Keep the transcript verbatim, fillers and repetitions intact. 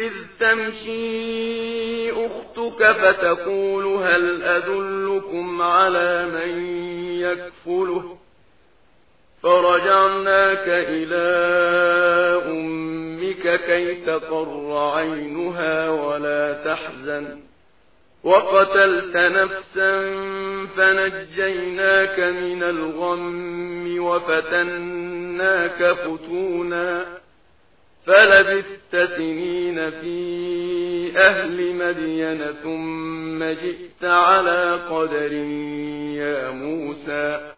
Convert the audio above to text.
إذ تمشي أختك فتقول هل أدلكم على من يكفله فرجعناك إلى أمك كي تقر عينها ولا تحزن وقتلت نفسا فنجيناك من الغم وفتناك فتونا فلبثت سنين في أهل مدين ثم جئت على قدر يا موسى